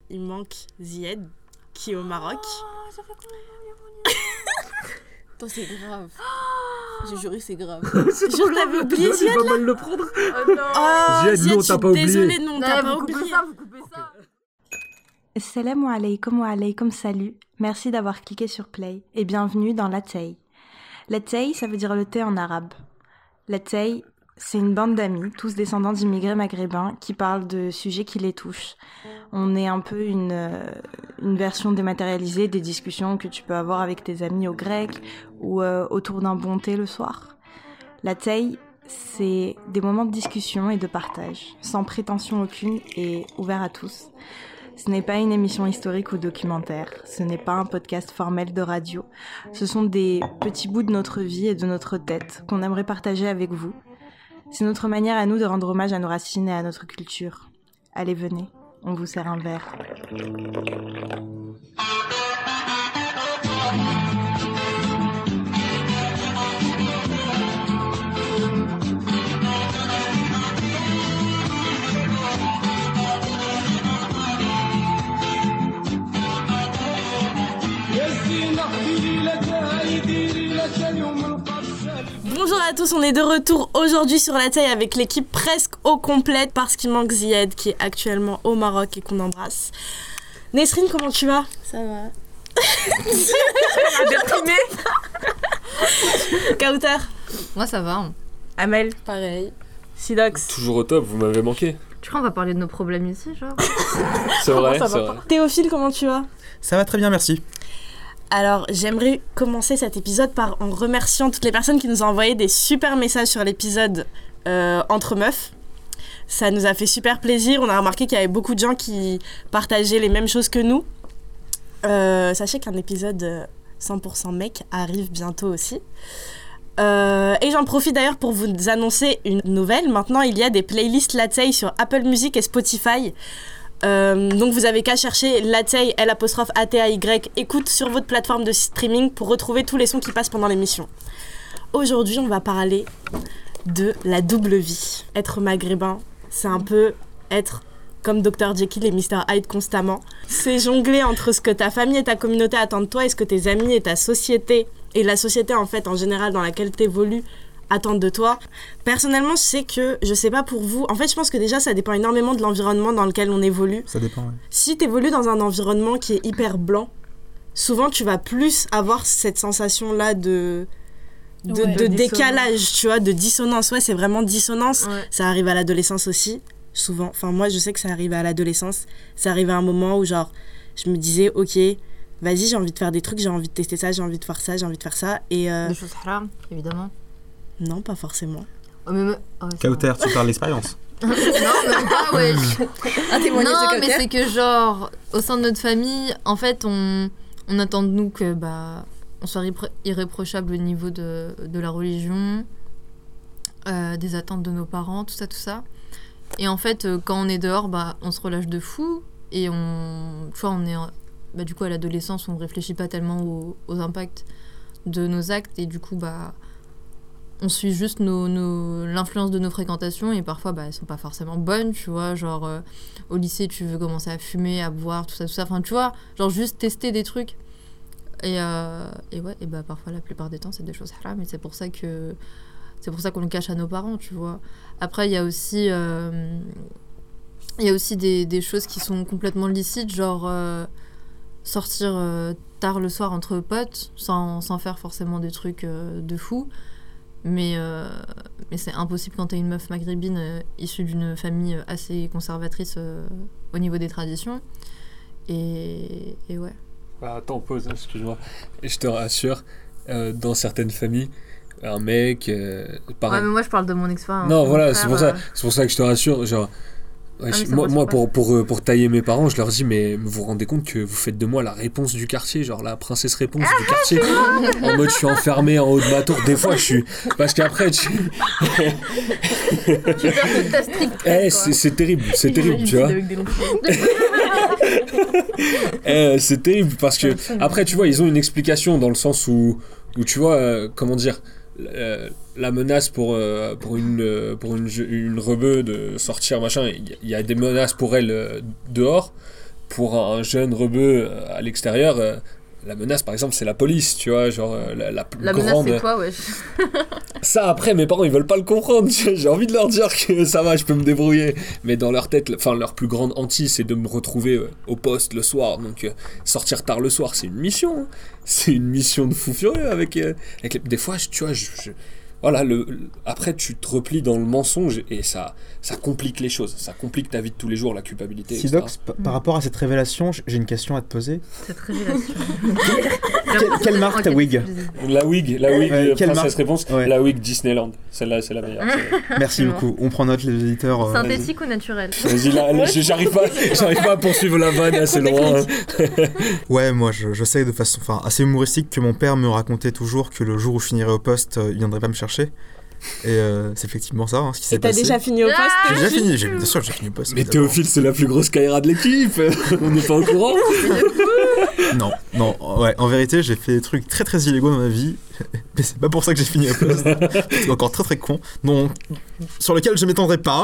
il manque Zied, qui est au Maroc. Oh, ça fait combien? Attends, c'est grave. J'ai juré, c'est grave. Je t'avais oublié Zied, là. là. Mal le prendre. Oh non. Zied, nous, on t'a pas oublié. Désolée, non, on Non, t'a pas vous coupez oublié. ça, vous coupez ça. Assalamu alaikum wa alaikum salut. Merci d'avoir cliqué sur play et bienvenue dans Latay. Latay, ça veut dire le thé en arabe. Latay, c'est une bande d'amis, tous descendants d'immigrés maghrébins, qui parlent de sujets qui les touchent. On est un peu une version dématérialisée des discussions que tu peux avoir avec tes amis au grec ou autour d'un bon thé le soir. Latay, c'est des moments de discussion et de partage, sans prétention aucune et ouvert à tous. Ce n'est pas une émission historique ou documentaire, ce n'est pas un podcast formel de radio. Ce sont des petits bouts de notre vie et de notre tête qu'on aimerait partager avec vous. C'est notre manière à nous de rendre hommage à nos racines et à notre culture. Allez, venez, on vous sert un verre. Bonjour à tous, on est de retour aujourd'hui sur la taille avec l'équipe presque au complète parce qu'il manque Zied qui est actuellement au Maroc et qu'on embrasse. Nesrine, comment tu vas? Ça va. Déprimée. Kauter. Moi, ça va. Amel. Pareil. Sidox. Toujours au top, vous m'avez manqué. Tu crois on va parler de nos problèmes ici, genre? C'est vrai, Ça c'est va vrai. pas. Théophile, comment tu vas? Ça va très bien, merci. Alors, j'aimerais commencer cet épisode en remerciant toutes les personnes qui nous ont envoyé des super messages sur l'épisode Entre Meufs. Ça nous a fait super plaisir. On a remarqué qu'il y avait beaucoup de gens qui partageaient les mêmes choses que nous. Sachez qu'un épisode 100% mec arrive bientôt aussi. Et j'en profite d'ailleurs pour vous annoncer une nouvelle. Maintenant, il y a des playlists Latay sur Apple Music et Spotify. Donc vous avez qu'à chercher Latay, L''ATAY, écoute sur votre plateforme de streaming pour retrouver tous les sons qui passent pendant l'émission. Aujourd'hui, on va parler de la double vie. Être maghrébin, c'est un peu être comme Dr Jekyll et Mr Hyde constamment. C'est jongler entre ce que ta famille et ta communauté attendent de toi et ce que tes amis et ta société, et la société en fait en général dans laquelle t'évolues, attendre de toi. Personnellement, je sais pas pour vous, en fait je pense que déjà ça dépend énormément de l'environnement dans lequel on évolue. Ça dépend, ouais. Si t'évolues dans un environnement qui est hyper blanc, souvent tu vas plus avoir cette sensation là de décalage, tu vois, de dissonance. Ouais, c'est vraiment dissonance. Ouais. Ça arrive à l'adolescence aussi, souvent. Enfin moi je sais que ça arrive à l'adolescence. Ça arrive à un moment où genre je me disais ok, vas-y, j'ai envie de faire des trucs, j'ai envie de tester ça, j'ai envie de faire ça, j'ai envie de faire ça. Et Des choses haram, évidemment. non, pas forcément. Oh, mais Kauter, tu parles d'expérience. non, même pas, ouais. Un témoignage Non, de mais Kauter. c'est que genre, au sein de notre famille, en fait, on attend de nous que, on soit irréprochable au niveau de la religion, des attentes de nos parents, tout ça. Et en fait, quand on est dehors, on se relâche de fou. Et tu vois, on est... du coup, à l'adolescence, on ne réfléchit pas tellement aux impacts de nos actes. Et du coup, on suit juste l'influence de nos fréquentations. Et parfois, elles ne sont pas forcément bonnes, tu vois. Genre, au lycée, tu veux commencer à fumer, à boire, tout ça. Enfin, tu vois, genre juste tester des trucs. Et parfois, la plupart des temps, c'est des choses haram. Et c'est pour ça qu'on le cache à nos parents, tu vois. Après, il y a aussi des choses qui sont complètement licites, genre sortir tard le soir entre potes, sans faire forcément des trucs de fou. Mais c'est impossible quand t'es une meuf maghrébine issue d'une famille assez conservatrice au niveau des traditions. Et ouais. Attends, pause, excuse-moi. Je te rassure, dans certaines familles, un mec, pareil. Ouais, mais moi je parle de mon expérience. Non, voilà, frère, c'est pour ça que je te rassure. Genre, ouais, moi pour tailler mes parents, je leur dis, mais vous vous rendez compte que vous faites de moi la réponse du quartier, genre la princesse réponse du quartier. En mode, je suis enfermé en haut de ma tour. Des fois, je suis. Parce qu'après, Tu fais toute ta stricte. c'est terrible, tu vois. C'est terrible parce que, après, tu vois, ils ont une explication dans le sens où tu vois, comment dire. La menace pour une rebeu de sortir machin, il y a des menaces pour elle dehors, pour un jeune rebeu à l'extérieur, la menace, par exemple, c'est la police, tu vois, genre la plus La grande... menace, c'est quoi, ouais. Ça, après, mes parents, ils veulent pas le comprendre. J'ai envie de leur dire que ça va, je peux me débrouiller. Mais dans leur tête, leur plus grande hantise, c'est de me retrouver au poste le soir. Donc, sortir tard le soir, c'est une mission. Hein. C'est une mission de fou furieux avec des fois, tu vois, voilà, après, tu te replies dans le mensonge et ça complique les choses. Ça complique ta vie de tous les jours, la culpabilité. Sidox, par rapport à cette révélation, j'ai une question à te poser. Cette révélation. Quelle marque ta wig ? La wig, quelle Princesse Réponse, ouais. La wig Disneyland. Celle-là, c'est la meilleure. Merci beaucoup. On prend note, les éditeurs. Synthétique ou naturel ? Vas-y, là, j'arrive pas à poursuivre la vanne assez loin. Ouais, moi, je sais de façon assez humoristique que mon père me racontait toujours que le jour où je finirais au poste, il viendrait pas me chercher. Et c'est effectivement ça, ce qui s'est passé. Et t'as déjà fini au poste ? J'ai déjà fini, bien sûr, j'ai fini au poste. Mais Théophile, c'est la plus grosse carrière de l'équipe. On n'est pas au courant. Non, ouais, en vérité, j'ai fait des trucs très très illégaux dans ma vie, mais c'est pas pour ça que j'ai fini au poste. C'est encore très très con, donc sur lequel je m'étendrai pas.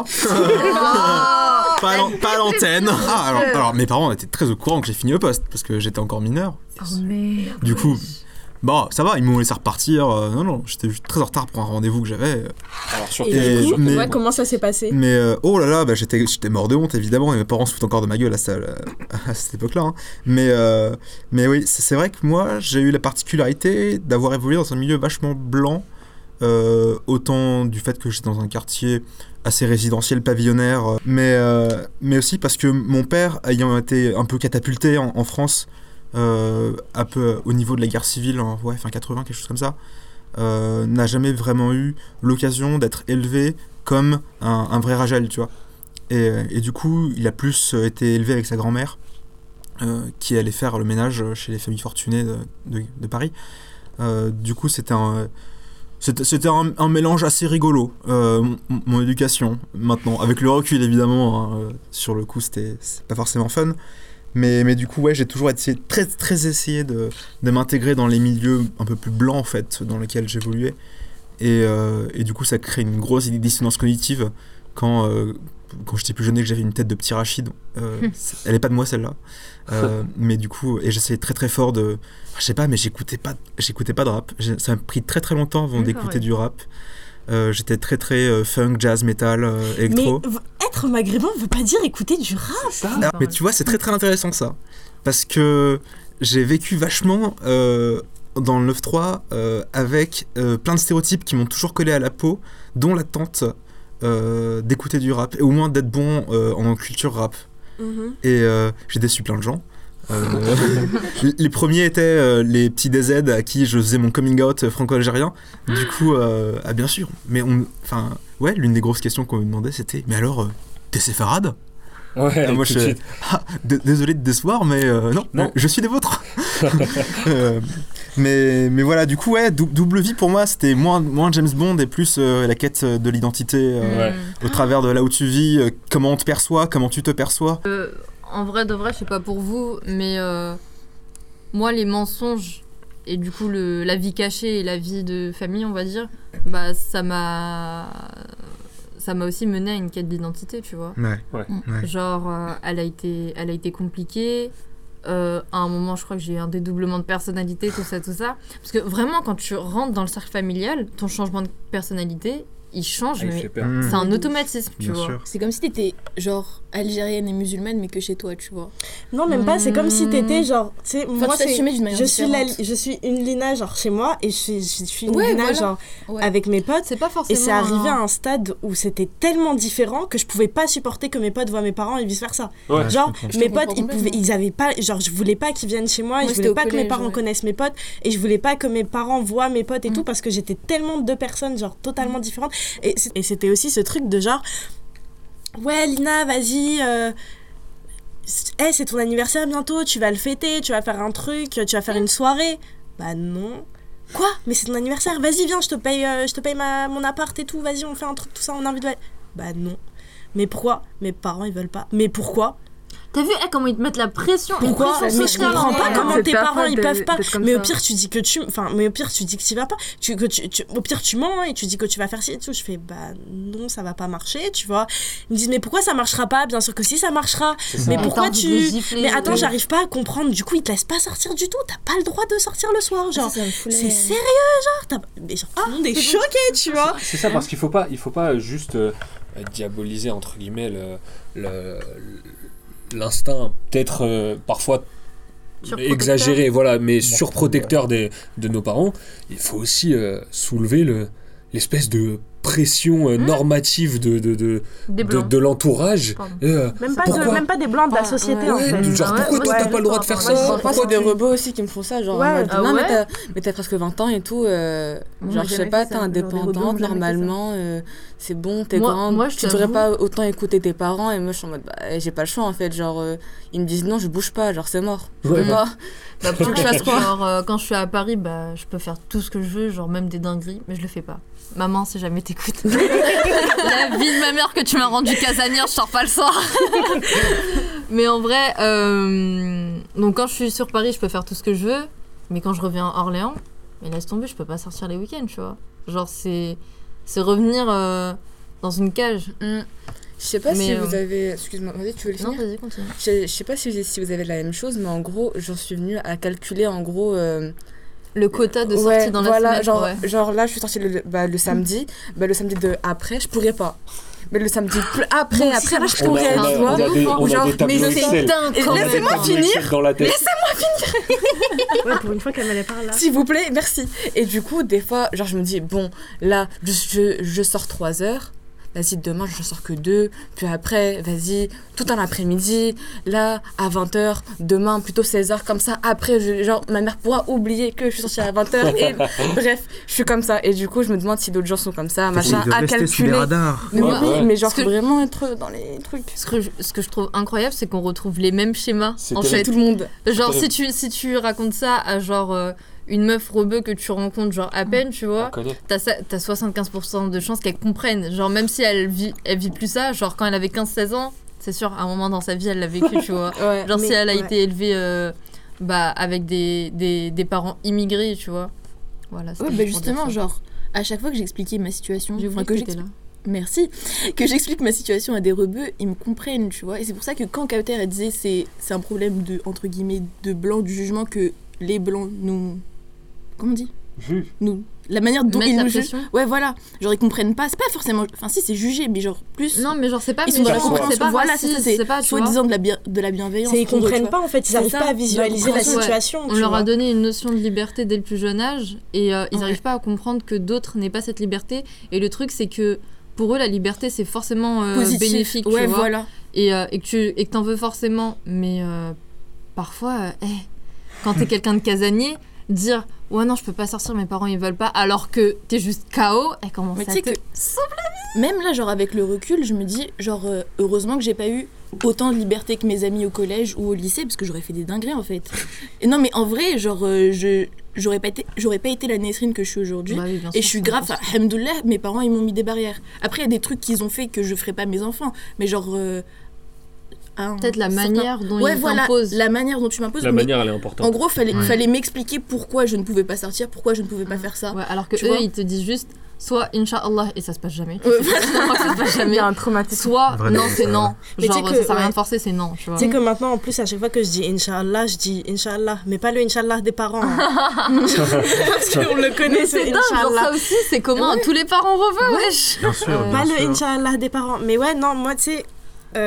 Pas à l'antenne. Alors, mes parents étaient très au courant que j'ai fini au poste, parce que j'étais encore mineur. Oh merde. Du coup... Bon, ça va, ils m'ont laissé repartir. Non, j'étais très en retard pour un rendez-vous que j'avais. Alors, sur comment ça s'est passé ? Mais oh là là, j'étais mort de honte évidemment, et mes parents se foutent encore de ma gueule à cette époque-là. Hein. Mais oui, c'est vrai que moi, j'ai eu la particularité d'avoir évolué dans un milieu vachement blanc, autant du fait que j'étais dans un quartier assez résidentiel, pavillonnaire, mais aussi parce que mon père, ayant été un peu catapulté en France, un peu au niveau de la guerre civile, fin 80, quelque chose comme ça, n'a jamais vraiment eu l'occasion d'être élevé comme un vrai Rajel, tu vois. Et du coup, il a plus été élevé avec sa grand-mère, qui allait faire le ménage chez les familles fortunées de Paris. Du coup, c'était un mélange assez rigolo, mon éducation, maintenant. Avec le recul, évidemment, sur le coup, c'est pas forcément fun. Mais du coup, ouais, j'ai toujours essayé, très, très essayé de m'intégrer dans les milieux un peu plus blancs, en fait, dans lesquels j'évoluais. Et du coup, ça crée une grosse dissonance cognitive quand j'étais plus jeune et que j'avais une tête de petit Rachid. Elle est pas de moi, celle-là. Mais du coup, et j'essayais très, très fort de... Je sais pas, mais j'écoutais pas de rap. Ça m'a pris très, très longtemps avant d'écouter du rap. J'étais très très funk, jazz, metal, électro. Mais être maghrébin veut pas dire écouter du rap. Alors, mais tu vois, c'est très très intéressant ça. Parce que j'ai vécu vachement dans le 9-3 avec plein de stéréotypes qui m'ont toujours collé à la peau, dont l'attente d'écouter du rap, et au moins d'être bon en culture rap. Et j'ai déçu plein de gens. Les premiers étaient les petits DZ à qui je faisais mon coming out franco-algérien. Du coup, bien sûr. Mais l'une des grosses questions qu'on me demandait, c'était « Mais alors, t'es séfarade ?» Ouais, moi, désolé de décevoir, mais non, je suis des vôtres. mais voilà, du coup, ouais, double vie pour moi, c'était moins James Bond et plus la quête de l'identité au travers de là où tu vis, comment on te perçoit, comment tu te perçois. En vrai de vrai, je sais pas pour vous, mais moi, les mensonges et du coup la vie cachée et la vie de famille, on va dire, ça m'a aussi mené à une quête d'identité, tu vois. Ouais. Genre, elle a été compliquée. À un moment, je crois que j'ai eu un dédoublement de personnalité, tout ça. Parce que vraiment, quand tu rentres dans le cercle familial, ton changement de personnalité, il change, mais c'est un automatisme, tu vois. Sûr. C'est comme si t'étais genre algérienne et musulmane, mais que chez toi, tu vois. Non, même pas, c'est comme si t'étais genre, tu sais, moi je suis une Lina genre chez moi et je suis une Lina genre avec mes potes. C'est pas forcément. Et c'est arrivé à un stade où c'était tellement différent que je pouvais pas supporter que mes potes voient mes parents et vice versa. Ouais, genre mes potes ils avaient pas, genre je voulais pas qu'ils viennent chez moi, et je voulais pas que mes parents connaissent mes potes et je voulais pas que mes parents voient mes potes et tout parce que j'étais tellement deux personnes genre totalement différentes. Et c'était aussi ce truc de genre ouais Lina vas-y c'est ton anniversaire bientôt, tu vas le fêter, tu vas faire un truc, tu vas faire une soirée. Bah non. Quoi ? Mais c'est ton anniversaire, vas-y viens, je te paye mon appart et tout, vas-y on fait un truc tout ça, on invite. Bah non. Mais pourquoi ? Mes parents ils veulent pas. Mais pourquoi ? T'as vu comment ils te mettent la pression? Pourquoi? Mais je comprends pas comment tes parents ils peuvent pas. Mais au pire tu dis que tu vas pas. Au pire tu mens et tu dis que tu vas faire ci et tout. Je fais non, ça va pas marcher, tu vois. Ils me disent mais pourquoi ça marchera pas? Bien sûr que si, ça marchera. Mais pourquoi mais attends, j'arrive pas à comprendre. Du coup ils te laissent pas sortir du tout. T'as pas le droit de sortir le soir, genre. C'est sérieux, genre. Mais genre tout le monde est choqué, tu vois. C'est ça, parce qu'il faut pas juste diaboliser entre guillemets l'instinct peut-être parfois exagéré, voilà, mais surprotecteur de nos parents. Il faut aussi soulever l'espèce de pression normative de l'entourage. Même pas des blancs de la société en fait. Genre pourquoi toi t'as pas le droit de faire ça? Parfois c'est des robots aussi qui me font ça, genre mais t'as presque 20 ans et tout, genre je sais pas, t'es indépendante normalement, c'est bon, t'es grande, tu devrais pas autant écouter tes parents. Et moi je suis en mode j'ai pas le choix en fait, genre ils me disent non, je bouge pas, genre c'est mort, je peux pas. Pour que je fasse quoi? Genre quand je suis à Paris, je peux faire tout ce que je veux, genre même des dingueries, mais je le fais pas. Maman, si jamais t'écoutes. La vie de ma mère que tu m'as rendu casanière, je sors pas le soir. Mais en vrai, donc quand je suis sur Paris, je peux faire tout ce que je veux. Mais quand je reviens à Orléans, mais laisse tomber, je peux pas sortir les week-ends, tu vois. Genre, c'est revenir dans une cage. Je sais pas si vous avez... Excuse-moi, vas-y, tu veux le finir? Non, vas-y, continue. Je sais pas si vous avez la même chose, mais en gros, j'en suis venue à calculer, en gros... le quota de sortie dans la semaine. Genre là, je suis sortie le samedi. Le samedi après, je pourrais pas. Mais le samedi après, là, je pourrais, tu vois. Mais c'est dingue quand même. Laissez-moi finir. Ouais, pour une fois qu'elle m'allait par là. S'il vous plaît, merci. Et du coup, des fois, genre, je me dis, bon, là, je sors 3 heures. Vas-y, demain, je ne sors que 2. Puis après, vas-y, tout un après-midi. Là, à 20h. Demain, plutôt 16h. Comme ça, après, ma mère pourra oublier que je suis sortie à 20h. Et bref, je suis comme ça. Et du coup, je me demande si d'autres gens sont comme ça. Machin, à calculer. Mais genre, faut vraiment être dans les trucs. Ce que je trouve incroyable, c'est qu'on retrouve les mêmes schémas. En fait, tout le monde. Genre, si tu racontes ça à genre... une meuf rebeu que tu rencontres genre à peine, tu vois, t'as 75% de chances qu'elle comprenne, genre même si elle vit plus ça, genre quand elle avait 15-16 ans, c'est sûr à un moment dans sa vie elle l'a vécu, tu vois. Genre si elle a été élevée avec des parents immigrés, tu vois. Voilà, justement, genre à chaque fois que j'expliquais ma situation, Merci. Que j'explique ma situation à des rebeux, ils me comprennent, tu vois. Et c'est pour ça que quand Kauter elle disait c'est un problème de entre guillemets de blanc, du jugement que les blancs nous... Comment on dit? Nous. La manière dont ils nous jugent. Ouais, voilà. Genre, ils comprennent pas. C'est pas forcément... Enfin, si, c'est jugé, mais genre, plus... Non, mais genre, c'est pas... Ils sont dans la compréhension. Voilà, c'est pas, soi-disant de la bienveillance. Ils comprennent pas, en fait. Ils n'arrivent pas à visualiser la situation. On leur a donné une notion de liberté dès le plus jeune âge. Et ils n'arrivent pas à comprendre que d'autres n'aient pas cette liberté. Et le truc, c'est que pour eux, la liberté, c'est forcément bénéfique, tu vois. Voilà. Et que t'en veux forcément. Mais parfois... quand t'es quelqu'un de casanier, dire ouais non je peux pas sortir, mes parents ils veulent pas, alors que t'es juste KO, et comment ça te sauve la vie. Même là genre avec le recul je me dis genre heureusement que j'ai pas eu autant de liberté que mes amis au collège ou au lycée, parce que j'aurais fait des dingueries en fait. Et non mais en vrai genre j'aurais pas été la Nesrine que je suis aujourd'hui. Et je suis grave, alhamdoulilah, mes parents ils m'ont mis des barrières. Après il y a des trucs qu'ils ont fait que je ferais pas à mes enfants, mais genre peut-être la manière dont ils t'imposent. La manière dont tu m'imposes. La manière, elle est importante. En gros, fallait m'expliquer pourquoi je ne pouvais pas sortir, pourquoi je ne pouvais pas faire ça. Ouais, alors que eux, ils te disent juste soit Inch'Allah, et ça se passe jamais. Ça se passe jamais. Il y a un traumatisme. Soit non, c'est non. Genre, ça sert à rien de forcer, c'est non. Tu sais que maintenant, en plus, à chaque fois que je dis Inch'Allah, je dis Inch'Allah, mais pas le Inch'Allah des parents. Parce qu'on le connaît, c'est Inch'Allah. Ça aussi, c'est comment tous les parents reveulent, wesh. Bien sûr. Pas le Inch'Allah des parents. Mais ouais, non, moi, tu sais.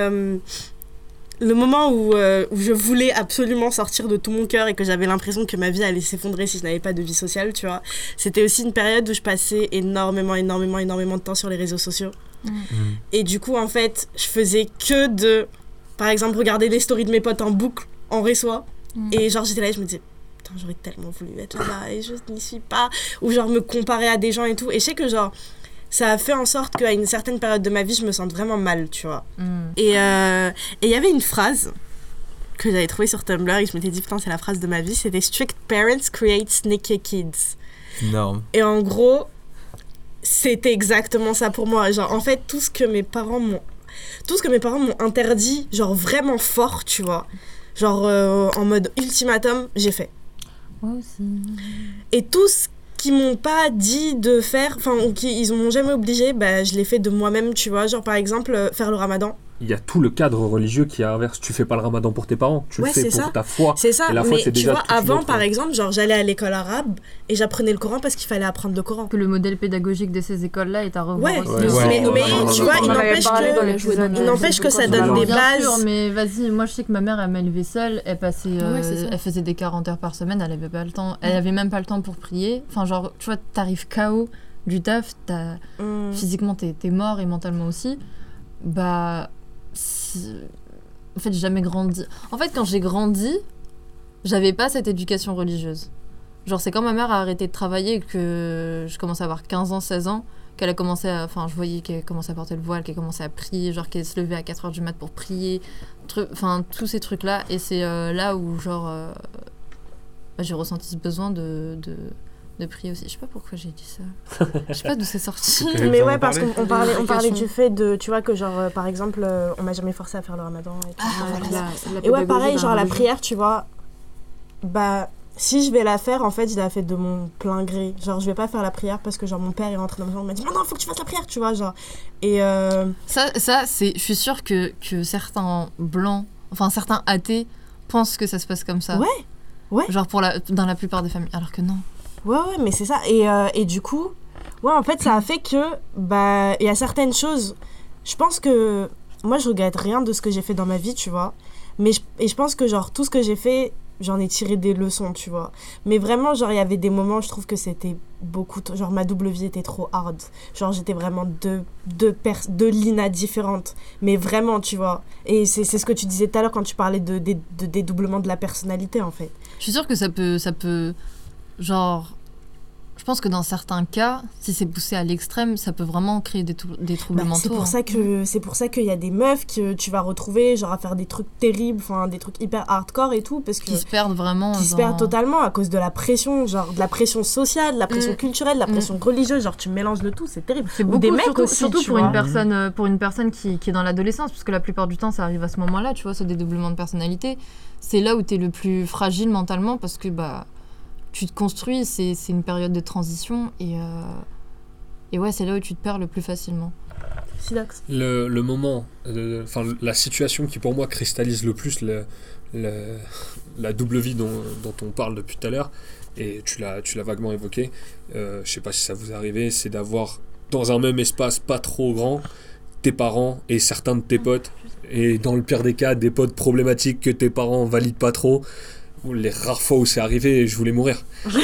Le moment où je voulais absolument sortir de tout mon cœur et que j'avais l'impression que ma vie allait s'effondrer si je n'avais pas de vie sociale, tu vois, c'était aussi une période où je passais énormément de temps sur les réseaux sociaux. Et du coup, en fait, je faisais que de, par exemple, regarder les stories de mes potes en boucle, en réseau. Et genre, j'étais là et je me disais, putain, j'aurais tellement voulu être là et je n'y suis pas. Ou genre, me comparer à des gens et tout. Et je sais que genre... ça a fait en sorte qu'à une certaine période de ma vie, je me sente vraiment mal, tu vois. Et il y avait une phrase que j'avais trouvée sur Tumblr et je m'étais dit, putain, c'est la phrase de ma vie. C'était « Strict parents create sneaky kids ». Énorme. Et en gros, c'était exactement ça pour moi. Genre, en fait, tout ce que mes parents m'ont... tout ce que mes parents m'ont interdit, genre vraiment fort, tu vois. Genre en mode ultimatum, j'ai fait. Moi aussi. Et tout ce qu'ils m'ont pas dit de faire, enfin, ou qu'ils m'ont jamais obligé, bah, je l'ai fait de moi-même, tu vois. Genre par exemple, faire le ramadan. Il y a tout le cadre religieux qui est inverse. Tu fais pas le ramadan pour tes parents, tu le fais pour ta foi. C'est ça, et la foi, mais c'est tu déjà vois, avant par exemple, genre j'allais à l'école arabe et j'apprenais le Coran parce qu'il fallait apprendre le Coran. Que le modèle pédagogique de ces écoles-là est à revoir aussi. Mais tu vois, il n'empêche que ça donne des bases. Bien sûr, mais vas-y, moi je sais que ma mère elle m'a élevée seule, elle faisait des 40 heures par semaine, elle avait pas le temps, elle avait même pas le temps pour prier. Enfin genre, tu vois, t'arrives KO du taf, physiquement t'es mort et mentalement aussi. Bah en fait, j'ai jamais grandi. En fait, quand j'ai grandi, j'avais pas cette éducation religieuse. Genre, c'est quand ma mère a arrêté de travailler et que je commençais à avoir 15 ans, 16 ans, qu'elle a commencé à... Enfin, je voyais qu'elle commençait à porter le voile, qu'elle commençait à prier, genre qu'elle se levait à 4h du mat pour prier. Enfin, tous ces trucs-là. Et c'est là où, genre, j'ai ressenti ce besoin de prier aussi. Je sais pas pourquoi j'ai dit ça. Je sais pas d'où c'est sorti. Mais ouais, parce qu'on parlait du fait de, tu vois, que genre, par exemple, on m'a jamais forcé à faire le ramadan. Et, tout. Et ouais, pareil, genre la prière, tu vois, bah, si je vais la faire, en fait, je la fais de mon plein gré. Genre, je vais pas faire la prière parce que, genre, mon père est rentré dans ma chambre, il m'a dit, non, faut que tu fasses la prière, tu vois, genre. Et ça c'est, je suis sûre que certains blancs, enfin, certains athées pensent que ça se passe comme ça. Ouais. Genre, dans la plupart des familles, alors que non. Ouais, mais c'est ça. Et du coup, ouais, en fait, ça a fait que, bah, il y a certaines choses. Je pense que moi, je regrette rien de ce que j'ai fait dans ma vie, tu vois. Mais je pense que, genre, tout ce que j'ai fait, j'en ai tiré des leçons, tu vois. Mais vraiment, genre, il y avait des moments, je trouve que c'était beaucoup. Genre, ma double vie était trop hard. Genre, j'étais vraiment deux Lina différentes. Mais vraiment, tu vois. Et c'est ce que tu disais tout à l'heure quand tu parlais de dédoublement de la personnalité, en fait. Je suis sûre que ça peut. Genre, je pense que dans certains cas, si c'est poussé à l'extrême, ça peut vraiment créer des troubles mentaux. C'est pour ça qu'il y a des meufs que tu vas retrouver, genre à faire des trucs terribles, enfin des trucs hyper hardcore et tout, parce que qui se perdent vraiment. Qui se perdent totalement à cause de la pression, genre de la pression sociale, de la pression culturelle, de la pression religieuse, genre tu mélanges le tout, c'est terrible. C'est beaucoup, des mecs surtout pour une personne qui est dans l'adolescence, parce que la plupart du temps ça arrive à ce moment-là, tu vois, ce dédoublement de personnalité. C'est là où t'es le plus fragile mentalement parce que bah tu te construis, c'est une période de transition et ouais, c'est là où tu te perds le plus facilement. Sidax. Le moment, enfin la situation qui pour moi cristallise le plus la double vie dont on parle depuis tout à l'heure, et tu l'as vaguement évoqué, je sais pas si ça vous est arrivé, c'est d'avoir dans un même espace pas trop grand tes parents et certains de tes potes, et dans le pire des cas des potes problématiques que tes parents valident pas trop. Les rares fois où c'est arrivé, je voulais mourir.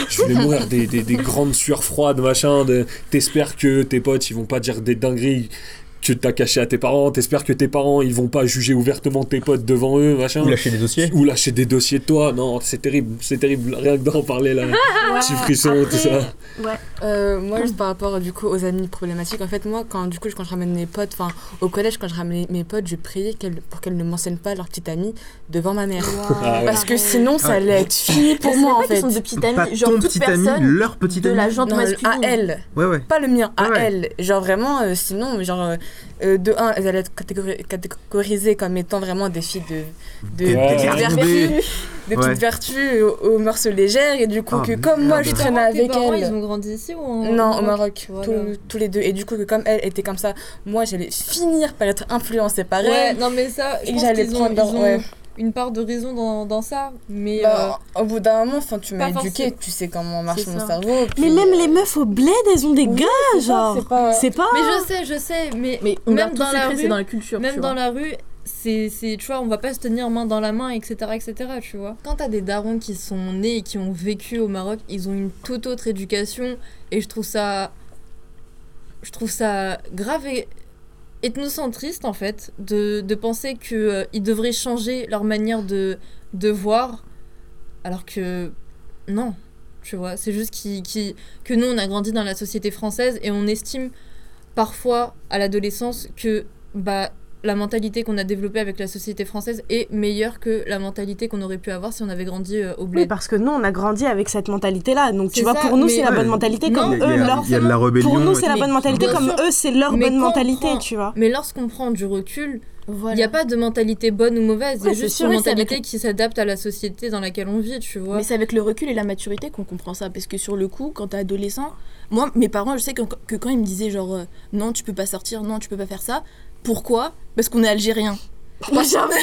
Des grandes sueurs froides, machin. T'espères que tes potes, ils vont pas dire des dingueries que t'as caché à tes parents. T'espères que tes parents, ils vont pas juger ouvertement tes potes devant eux, machin. Ou lâcher des dossiers. Ou lâcher des dossiers de toi. Non, c'est terrible. Rien que d'en parler, là. Petit frisson, tout ça. Ouais. Moi, juste par rapport, du coup, aux amis problématiques, en fait, moi, quand je ramène mes potes, enfin, au collège, quand je ramenais mes potes, je priais pour qu'elles ne mentionnent pas leur petite amie devant ma mère. Parce que sinon, ça allait être fini pour moi, en fait. Sont de petites amies, pas genre ton toute petit personne ami, leur petite amie. De la gente masculine. À elle. Ouais. Pas le mien, à Ouais. elle. Genre vraiment, sinon, genre, de un, elles allaient être catégorisées comme étant vraiment des filles de petites vertus aux mœurs légères, et du coup, que comme moi, je traînais avec elle. Ils ont grandi ici ou Non, au Maroc, voilà. tous les deux. Et du coup, que comme elle était comme ça, moi, j'allais finir par être influencée par elle. Ouais, non mais ça, je Et pense j'allais qu'ils prendre ont une part de raison dans ça, mais au bout d'un moment, tu m'as éduquée, forcément. tu sais comment marche mon ça. cerveau. Mais même les meufs au bled, elles ont des gars, genre. C'est pas. Mais je sais, mais même dans la rue, c'est dans la culture. Même dans la rue, c'est tu vois, on va pas se tenir main dans la main, etc., tu vois. Quand t'as des darons qui sont nés et qui ont vécu au Maroc, ils ont une toute autre éducation, et je trouve ça grave et ethnocentriste en fait de penser que ils devraient changer leur manière de voir, alors que non, tu vois, c'est juste que nous on a grandi dans la société française et on estime parfois à l'adolescence que bah la mentalité qu'on a développée avec la société française est meilleure que la mentalité qu'on aurait pu avoir si on avait grandi au bled. Oui, parce que nous, on a grandi avec cette mentalité-là. Donc, tu vois, pour nous, c'est la bonne mentalité comme eux. Il y a de la rébellion. Pour nous, c'est la bonne mentalité comme eux, c'est leur bonne mentalité, tu vois. Mais lorsqu'on prend du recul, il n'y a pas de mentalité bonne ou mauvaise. Il y a juste une mentalité qui s'adapte à la société dans laquelle on vit, tu vois. Mais c'est avec le recul et la maturité qu'on comprend ça. Parce que sur le coup, quand t'es adolescent, moi, mes parents, je sais que quand ils me disaient genre non, tu peux pas sortir, non, tu peux pas faire ça. Pourquoi ? Parce qu'on est algérien. Attends,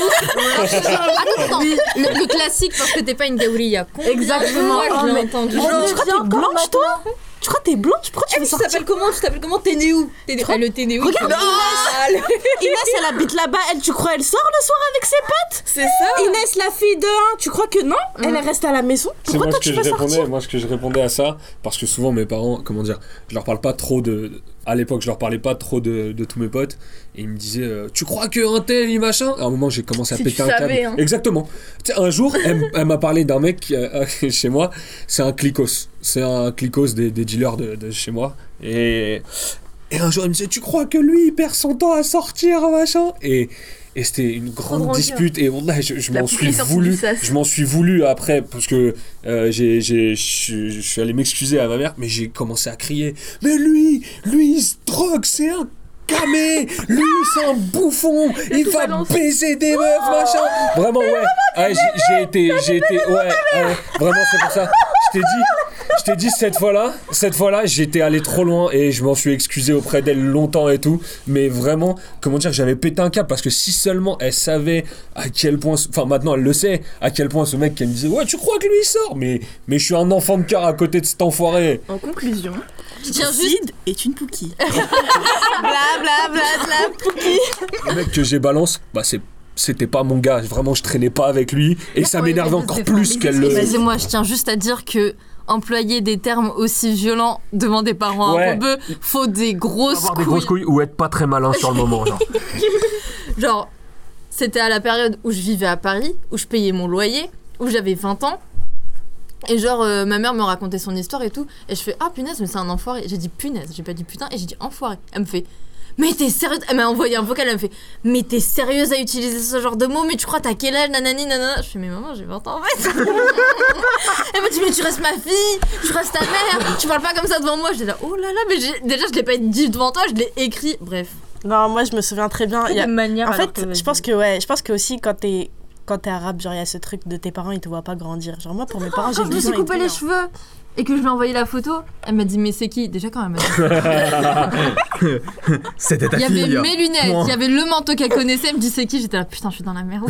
le classique parce que t'es pas une gaouria. Exactement. Moi, je l'ai entendu. Tu crois que t'es blanche, toi ? Tu crois que t'es blanche ? Pourquoi tu veux sortir ? Tu t'appelles comment ? T'es né où ? Le t'es né où ? Regarde Inès, elle habite là-bas. Elle, tu crois, elle sort le soir avec ses potes ? C'est ça. Inès, la fille de 1, tu crois que non ? Elle reste à la maison. Pourquoi toi, tu veux sortir ? Moi, ce que je répondais à ça, parce que souvent, mes parents, comment dire, je leur parle pas trop de... À l'époque, je leur parlais pas trop de tous mes potes. Et ils me disaient, tu crois qu'un tel, il machin ? À un moment, j'ai commencé à péter un câble. Hein. Exactement. Tu sais, un jour, elle m'a parlé d'un mec chez moi. C'est un clicos. C'est un clicos des dealers de chez moi. Et un jour, elle me disait, tu crois que lui, il perd son temps à sortir, machin ? Et c'était une grande dispute. Et voilà, je m'en suis voulu après, parce que je suis allé m'excuser à ma mère, mais j'ai commencé à crier, mais lui il se drogue, c'est un camé, lui c'est un bouffon, il va baiser des meufs, machin. Vraiment, ouais, j'ai été, vraiment, c'est pour ça. Je t'ai dit cette fois-là, j'étais allé trop loin et je m'en suis excusé auprès d'elle longtemps et tout. Mais vraiment, comment dire, j'avais pété un câble parce que si seulement elle savait à quel point, enfin maintenant elle le sait, à quel point ce mec qui me disait ouais, tu crois que lui il sort, mais je suis un enfant de cœur à côté de cet enfoiré. En conclusion, Sid est une Pookie. Bla Pookie. Le mec que j'ai balance, bah c'était pas mon gars, vraiment je traînais pas avec lui et ça m'énervait encore plus qu'elle le... Excusez-moi, je tiens juste à dire que employer des termes aussi violents devant des parents un rebeux, faut des grosses couilles. Des grosses couilles ou être pas très malin sur le moment, genre. Genre, c'était à la période où je vivais à Paris, où je payais mon loyer, où j'avais 20 ans. Et genre, ma mère me racontait son histoire et tout. Et je fais, ah punaise, mais c'est un enfoiré. J'ai dit punaise, j'ai pas dit putain, et j'ai dit enfoiré. Elle me fait, mais t'es sérieuse? Elle m'a envoyé un vocal, elle me fait, mais t'es sérieuse à utiliser ce genre de mots? Mais tu crois t'as quel âge? Nanani, nanana. Je fais, mais maman, j'ai 20 ans en fait. Elle m'a dit, mais tu restes ma fille, tu restes ta mère, tu parles pas comme ça devant moi. J'étais là, oh là là, mais déjà je l'ai pas dit devant toi, je l'ai écrit, bref. Non, moi je me souviens très bien. Il y a une manière. En fait, je pense que aussi quand t'es arabe, genre il y a ce truc de tes parents, ils te voient pas grandir. Genre moi pour mes parents, j'ai 12 ans. Je me suis coupé les cheveux et que je lui ai envoyé la photo. Elle m'a dit mais c'est qui? Déjà quand elle m'a dit. C'était ta fille. Il y avait mes lunettes, il y avait le manteau qu'elle connaissait. Elle me dit c'est qui? J'étais là putain, je suis dans la merde.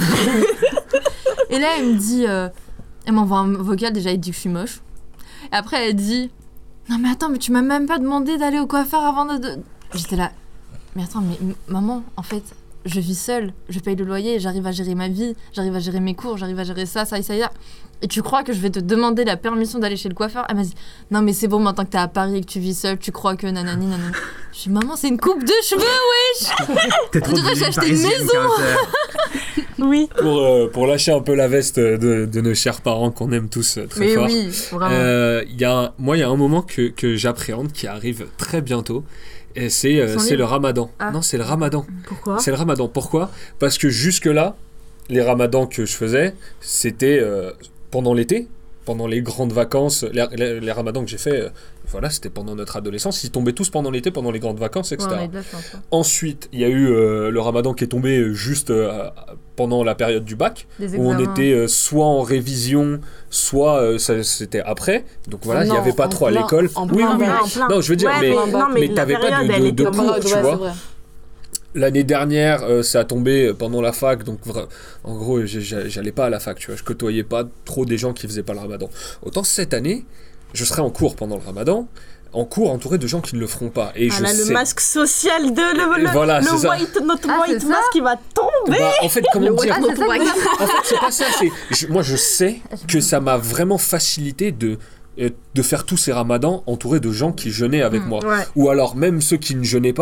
Et là elle me dit, elle m'envoie un vocal. Déjà elle dit que je suis moche. Et après elle dit non mais attends, mais tu m'as même pas demandé d'aller au coiffeur avant de... J'étais là mais attends, mais maman, en fait je vis seule, je paye le loyer, j'arrive à gérer ma vie, j'arrive à gérer mes cours, j'arrive à gérer ça. Et tu crois que je vais te demander la permission d'aller chez le coiffeur? Elle m'a dit non mais c'est bon, maintenant que t'es à Paris et que tu vis seule, tu crois que nanani nanani. Je dis maman, c'est une coupe de cheveux, wesh. T'es trop j'ai acheté une maison. Oui. Pour lâcher un peu la veste de nos chers parents qu'on aime tous très fort. Mais oui, vraiment. Il y a un moment que j'appréhende qui arrive très bientôt. Et c'est le Ramadan. Ah. Non, c'est le Ramadan. Pourquoi? C'est le Ramadan. Pourquoi? Parce que jusque-là, les Ramadans que je faisais, c'était pendant l'été, pendant les grandes vacances. Les Ramadans que j'ai fait, voilà, c'était pendant notre adolescence. Ils tombaient tous pendant l'été, pendant les grandes vacances, etc. Ouais, ensuite, il y a eu le Ramadan qui est tombé juste pendant la période du bac, où on était soit en révision, soit c'était après. Donc voilà, il n'y avait pas trop à l'école. Oui. Non, je veux dire, mais t'avais pas de cours, tu vois. L'année dernière, ça a tombé pendant la fac, donc en gros, j'allais pas à la fac, tu vois. Je côtoyais pas trop des gens qui faisaient pas le Ramadan. Autant cette année, je serai en cours pendant le Ramadan, en cours entouré de gens qui ne le feront pas. Et le masque social notre white masque qui va tomber. En fait, comment dire en fait, c'est pas ça. Moi, je sais que ça m'a vraiment facilité de faire tous ces ramadans entourés de gens qui jeûnaient avec moi. Ouais. Ou alors, même ceux qui ne jeûnaient pas,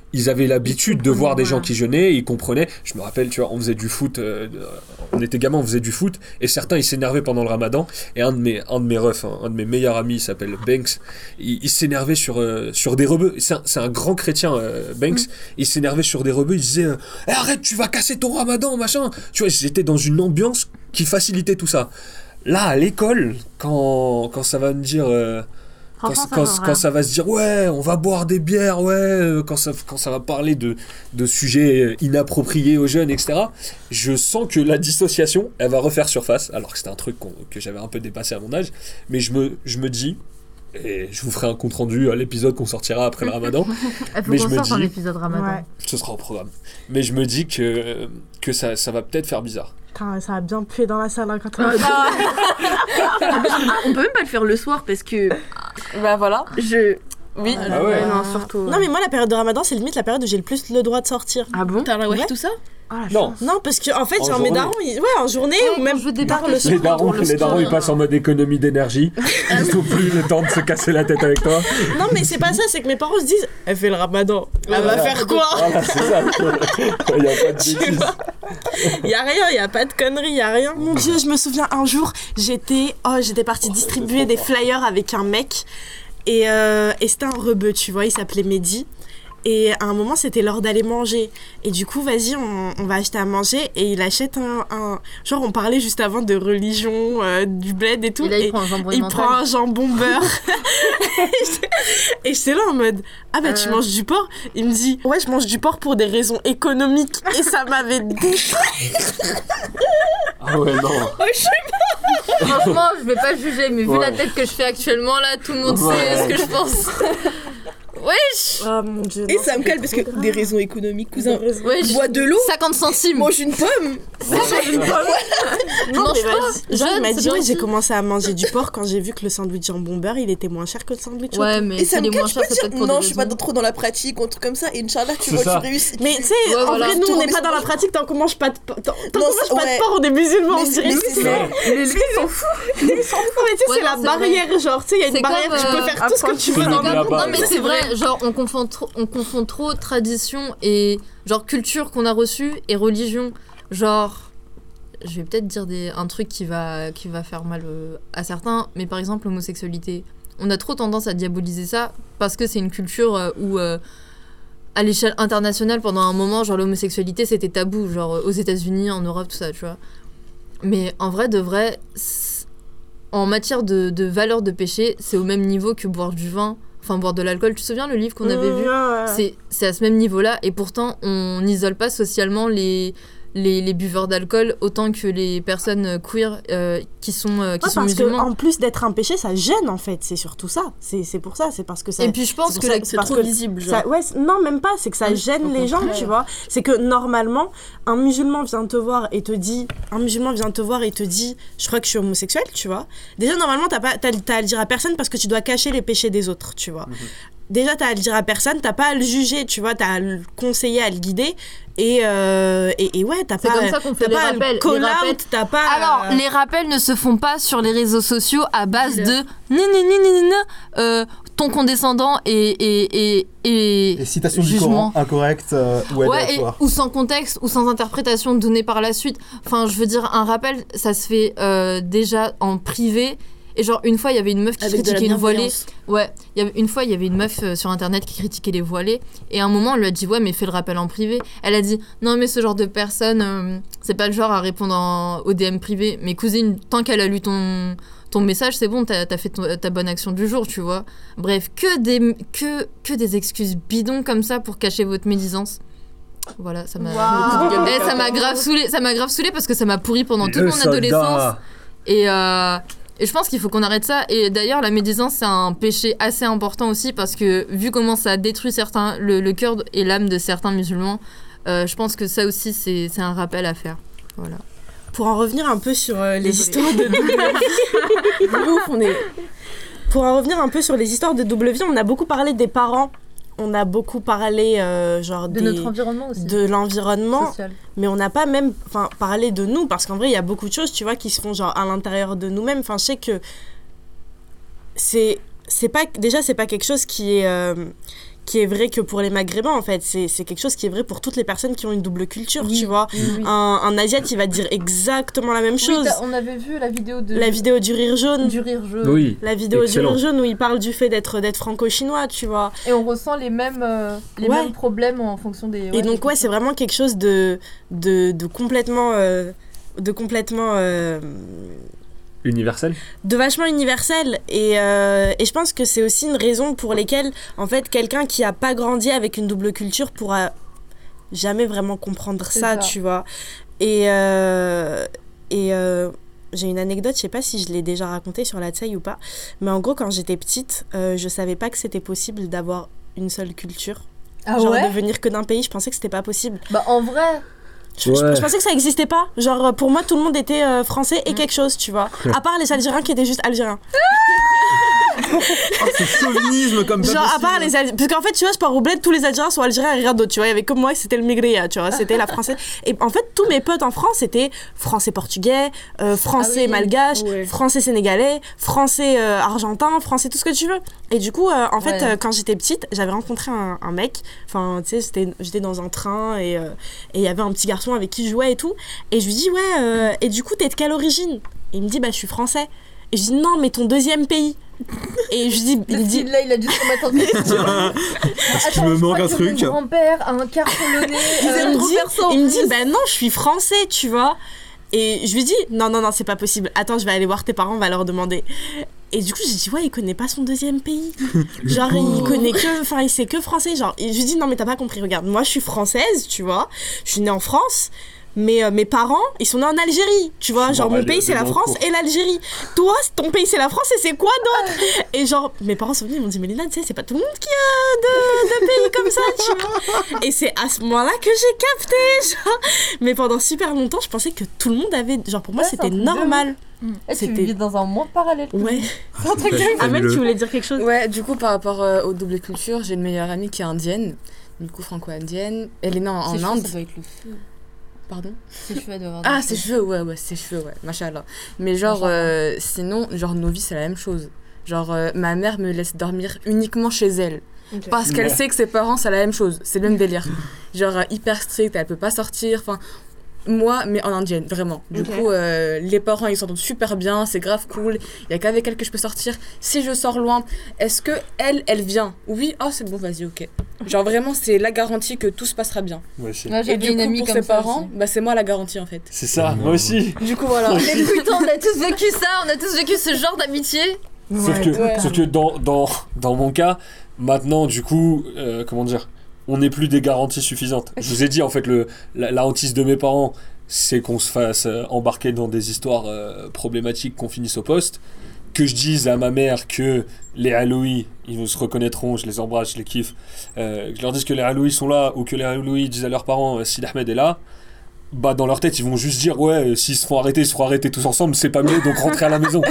ils avaient l'habitude de voir des gens qui jeûnaient, ils comprenaient. Je me rappelle, tu vois, on faisait du foot, on était gamins, on faisait du foot, et certains ils s'énervaient pendant le ramadan, et un de mes refs, un de mes meilleurs amis, il s'appelle Banks, il s'énervait sur des rebeux. C'est un grand chrétien, Banks, il s'énervait sur des rebeux, il disait arrête, tu vas casser ton ramadan, machin. Tu vois, j'étais dans une ambiance qui facilitait tout ça. Là, à l'école, quand ça va me dire... Quand ça va se dire ouais on va boire des bières quand ça va parler de sujets inappropriés aux jeunes, etc., je sens que la dissociation elle va refaire surface, alors que c'était un truc que j'avais un peu dépassé à mon âge, mais je me dis, et je vous ferai un compte rendu à l'épisode qu'on sortira après le ramadan, mais je me dis un épisode ramadan, ce sera au programme, mais je me dis que ça va peut-être faire bizarre. Putain, ça a bien pué dans la salle quand on peut même pas le faire le soir parce que bah voilà. Oui. Ah ouais. Non, surtout. Non, mais moi, la période de Ramadan, c'est limite la période où j'ai le plus le droit de sortir. Ah bon? T'as la tout ça? Non. Non, parce que en fait, genre mes darons, en journée ou même je débarque le soir. Les darons, ils passent en mode économie d'énergie. Ils n'ont plus le temps de se casser la tête avec toi. Non, mais c'est pas ça, c'est que mes parents se disent elle fait le Ramadan. Elle va faire quoi? Voilà, c'est ça. Il n'y a pas de bêtises. Il y a rien, il y a pas de conneries, il y a rien. Mon Dieu, je me souviens un jour, j'étais partie distribuer des flyers avec un mec et c'était un rebeu, tu vois, il s'appelait Mehdi. Et à un moment, c'était l'heure d'aller manger. Et du coup, vas-y, on va acheter à manger. Et il achète un... Genre, on parlait juste avant de religion, du bled et tout. Et là, il prend un jambon beurre. Et j'étais là en mode, ah bah tu manges du porc? Il me dit, ouais, je mange du porc pour des raisons économiques. Et ça m'avait détruit. Ah ouais, non. Franchement, je vais pas juger, mais vu la tête que je fais actuellement, là, tout le monde sait ce que je pense. Wesh! Oh mon Dieu. Et ça me calme parce que des raisons économiques, cousin. Wesh. Bois de l'eau. 50 centimes. Mange une pomme. Non, mais vas-y. Genre, il m'a dit, ouais, j'ai commencé à manger du porc quand j'ai vu que le sandwich jambon beurre, il était moins cher que le sandwich au ouais, thon. mais et ça me moins cher, dire, non, je suis pas trop dans la pratique ou un truc comme ça. Et Inch'Allah, tu réussis. Mais tu sais, en vrai, nous, on n'est pas dans la pratique tant qu'on mange pas de porc. On est musulmans, on dirait. Les s'en foutent. Mais tu sais, c'est la barrière, genre, tu sais, il y a une barrière, tu peux faire tout ce que tu veux dans le monde. Non, mais c'est vrai, genre, on confond trop tradition et genre culture qu'on a reçue et religion. Genre, je vais peut-être dire un truc qui va faire mal à certains, mais par exemple l'homosexualité. On a trop tendance à diaboliser ça parce que c'est une culture où à l'échelle internationale pendant un moment, genre l'homosexualité c'était tabou, genre aux États-Unis, en Europe, tout ça, tu vois. Mais en vrai de vrai, en matière de valeur de péché, c'est au même niveau que boire du vin. Enfin, boire de l'alcool. Tu te souviens le livre qu'on avait vu? C'est à ce même niveau-là. Et pourtant, on n'isole pas socialement les buveurs d'alcool autant que les personnes queer qui sont musulmans. Parce qu'en plus d'être un péché, ça gêne en fait. C'est surtout ça. C'est pour ça. C'est parce que ça... Et puis je pense que c'est trop visible. Genre. Non, même pas. C'est que ça gêne les gens, tu vois. C'est que normalement, un musulman vient te voir et te dit... je crois que je suis homosexuel, tu vois. Déjà, normalement, t'as à le dire à personne parce que tu dois cacher les péchés des autres, tu vois. Déjà, t'as à le dire à personne, t'as pas à le juger, tu vois, t'as à le conseiller, à le guider. Et ouais, t'as pas, comme ça qu'on fait les rappels. T'as pas. Alors, les rappels ne se font pas sur les réseaux sociaux à base de ton condescendant et citation du jugement Coran incorrecte ou aléatoire. ou sans contexte ou sans interprétation donnée par la suite. Enfin, je veux dire, un rappel, ça se fait déjà en privé. Et genre, une fois, il y avait une meuf qui critiquait les voilés. Ouais, une fois, il y avait une meuf sur Internet qui critiquait les voilés. Et à un moment, on lui a dit, ouais, mais fais le rappel en privé. Elle a dit, non, mais ce genre de personne, c'est pas le genre à répondre au DM privé. Mais cousine, tant qu'elle a lu ton message, c'est bon, t'as fait ta bonne action du jour, tu vois. Bref, que des excuses bidons comme ça pour cacher votre médisance. Voilà, ça m'a grave saoulé parce que ça m'a pourri pendant toute mon adolescence. Et je pense qu'il faut qu'on arrête ça. Et d'ailleurs, la médisance, c'est un péché assez important aussi parce que vu comment ça détruit le cœur et l'âme de certains musulmans, je pense que ça aussi, c'est un rappel à faire. Voilà. Pour en revenir un peu sur les histoires de double vie, Pour en revenir un peu sur les histoires de double vie, on a beaucoup parlé des parents. On a beaucoup parlé de notre environnement aussi. De l'environnement, social. Mais on n'a pas même parlé de nous, parce qu'en vrai, il y a beaucoup de choses, tu vois, qui se font genre à l'intérieur de nous-mêmes. Enfin, je sais que c'est pas quelque chose qui est qui est vrai que pour les Maghrébins, en fait. C'est quelque chose qui est vrai pour toutes les personnes qui ont une double culture, tu vois. Un Asiate, il va te dire exactement la même chose. On avait vu la vidéo du rire jaune. Oui. La vidéo du rire jaune où il parle du fait d'être franco-chinois, tu vois. Et on ressent les mêmes problèmes en fonction des... Et donc, c'est vraiment quelque chose de complètement... universel. De vachement universel. Et je pense que c'est aussi une raison pour lesquelles, en fait, quelqu'un qui a pas grandi avec une double culture pourra jamais vraiment comprendre ça, tu vois. Et j'ai une anecdote, je sais pas si je l'ai déjà racontée sur la Tsaï ou pas, mais en gros, quand j'étais petite, je savais pas que c'était possible d'avoir une seule culture. De venir que d'un pays, je pensais que c'était pas possible. Bah, en vrai... Je pensais que ça existait pas. Genre, pour moi, tout le monde était français et quelque chose, tu vois. À part les Algériens qui étaient juste Algériens. Ce chauvinisme comme ça. Genre, à part les Algériens. Parce qu'en fait, tu vois, Sport au Bled, tous les Algériens sont Algériens et rien d'autre, tu vois. Il y avait comme moi, c'était le Maigria, tu vois. C'était la française. Et en fait, tous mes potes en France, c'était français-portugais, français-malgache, français-sénégalais, français-argentin, français tout ce que tu veux. Et du coup, en fait, quand j'étais petite, j'avais rencontré un mec. Enfin, tu sais, j'étais dans un train et il y avait un petit garçon avec qui je jouais et tout. Et je lui dis, et du coup, t'es de quelle origine? Et il me dit, je suis français. Et je dis, non, mais ton deuxième pays. Et je dis, là, il a dû se remettre en question. Est-ce qu'il me manque un truc? Mon grand-père a un quart polonais. Il me dit, non, je suis français, tu vois. Et je lui dis, non, c'est pas possible. Attends, je vais aller voir tes parents, on va leur demander. Et du coup, j'ai dit, il connaît pas son deuxième pays. Genre, il sait que français. Genre, et je lui dis, non, mais t'as pas compris. Regarde, moi, je suis française, tu vois. Je suis née en France. Mais mes parents, ils sont nés en Algérie, tu vois. Genre, mon pays, c'est la France et l'Algérie. Toi, ton pays, c'est la France et c'est quoi d'autre? Et genre, mes parents sont venus, ils m'ont dit, Mélina, tu sais, c'est pas tout le monde qui a de pays comme ça, tu vois. Et c'est à ce moment-là que j'ai capté, genre. Mais pendant super longtemps, je pensais que tout le monde avait... Genre, pour moi, c'était normal. Tu vis dans un monde parallèle. Ouais. C'est un truc de... Amel, tu voulais dire quelque chose? Ouais, du coup, par rapport aux doubles cultures, j'ai une meilleure amie qui est indienne, du coup franco-indienne. Elle est née en Inde. Ça doit être le feu. Pardon? Ses cheveux, elle doit avoir Ah, ses cheveux, ses cheveux, machallah. Mais genre, sinon, genre, nos vies, c'est la même chose. Genre, ma mère me laisse dormir uniquement chez elle. Okay. Parce qu'elle sait que ses parents, c'est la même chose. C'est le même délire. Genre, hyper strict, elle peut pas sortir. Enfin, moi, mais en indienne, vraiment. Du coup, les parents, ils s'entendent super bien, c'est grave cool. Il y a qu'avec elle que je peux sortir. Si je sors loin, est-ce que elle vient? Oui, c'est bon, vas-y, ok. Genre vraiment, c'est la garantie que tout se passera bien. Moi aussi. Moi, et du une coup, amie pour comme ses parents, c'est moi la garantie en fait. C'est ça, moi aussi. Du coup, voilà. Mais putain, on a tous vécu ça, on a tous vécu ce genre d'amitié. Sauf que dans mon cas, maintenant, du coup, comment dire, on n'est plus des garanties suffisantes. Je vous ai dit, en fait, la hantise de mes parents, c'est qu'on se fasse embarquer dans des histoires problématiques, qu'on finisse au poste. Que je dise à ma mère que les Aloui, ils nous se reconnaîtront, je les embrasse, je les kiffe. Que je leur dise que les Aloui sont là, ou que les Aloui disent à leurs parents Sid Ahmed est là. Bah, dans leur tête, ils vont juste dire s'ils se font arrêter, ils se feront arrêter tous ensemble, c'est pas mieux, donc rentrez à la maison.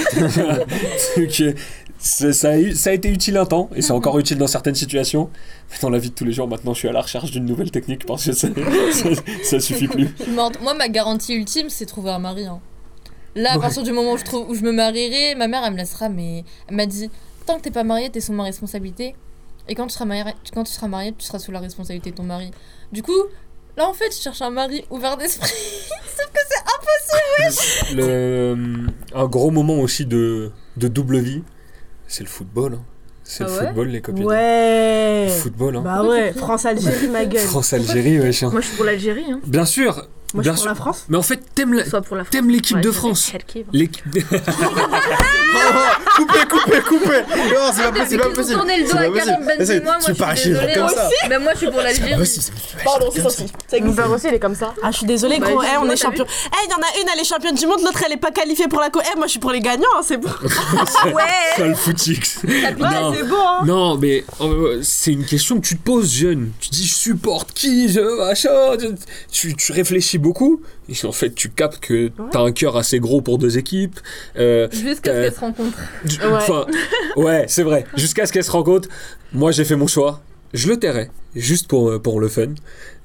Ça a été utile un temps, et c'est encore utile dans certaines situations. Mais dans la vie de tous les jours, maintenant, je suis à la recherche d'une nouvelle technique parce que ça suffit plus. Moi, ma garantie ultime, c'est trouver un mari. Là, à partir du moment où je me marierai, ma mère, elle me laissera, mais elle m'a dit, tant que t'es pas mariée, t'es sous ma responsabilité. Et quand tu seras mariée, tu seras sous la responsabilité de ton mari. Du coup, là, en fait, je cherche un mari ouvert d'esprit. Sauf que c'est impossible. Un gros moment aussi de double vie, c'est le football. C'est le football, les copines. Ouais. Le football, Bah ouais, France-Algérie, ma gueule. France-Algérie, ouais. Moi, je suis pour l'Algérie. Bien sûr. Moi, je suis pour la France. Mais en fait, t'aimes l'équipe de France. L'équipe. Coupez. Non, c'est pas possible. Tourner le dos à Karim Benzema, moi, je suis désolée. Comme ça. Mais moi, je suis pour l'Algérie. Pardon, c'est sorti. Mon père aussi, il est comme ça. Ah, je suis désolée, gros. On est champion. Il y en a une, elle est championne du monde, l'autre, elle est pas qualifiée pour la moi, je suis pour les gagnants, c'est bon. Ouais. Ça, le footix. C'est bon. Non, mais c'est une question que tu te poses, jeune. Tu dis, je supporte qui, tu réfléchis beaucoup. Et en fait, tu captes que t'as un cœur assez gros pour deux équipes. Jusqu'à ce qu'elles se rencontrent. Ouais, c'est vrai. Jusqu'à ce qu'elles se rencontrent. Moi, j'ai fait mon choix. Je le tairai, juste pour le fun.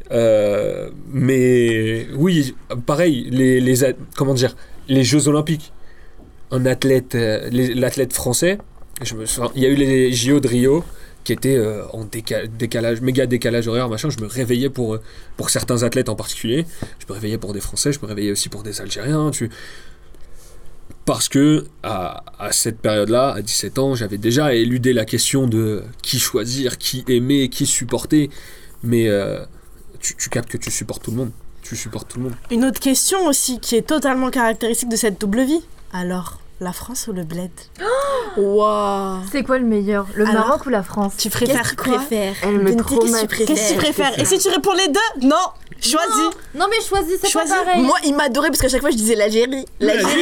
Mais oui, pareil, les Jeux Olympiques. Un athlète, l'athlète français. Il y a eu les JO de Rio. qui était en méga décalage horaire, machin. Je me réveillais pour certains athlètes en particulier. Je me réveillais pour des Français, je me réveillais aussi pour des Algériens. Parce que à cette période-là, à 17 ans, j'avais déjà éludé la question de qui choisir, qui aimer, qui supporter. Mais tu captes que tu supportes tout le monde. Tu supportes tout le monde. Une autre question aussi qui est totalement caractéristique de cette double vie. Alors, la France ou le bled? Waouh. C'est quoi le meilleur? Le Maroc ou la France? Tu préfères quoi? Elle me traumatise. Qu'est-ce que tu préfères? Et si tu réponds les deux? Non, choisis. Non mais choisis, c'est pas pareil. Moi, il m'adorait parce qu'à chaque fois je disais l'Algérie. Moi je